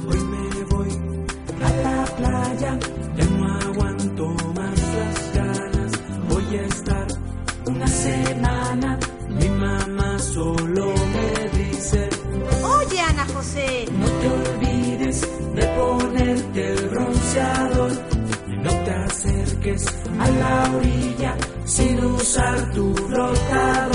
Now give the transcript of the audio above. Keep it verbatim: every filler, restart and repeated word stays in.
hoy me voy a la playa, ya no aguanto más las ganas, voy a estar una semana, mi mamá solo me dice, oye Ana José, no te olvides de ponerte el bronceador, no te acerques a la orilla sin usar tu flotador.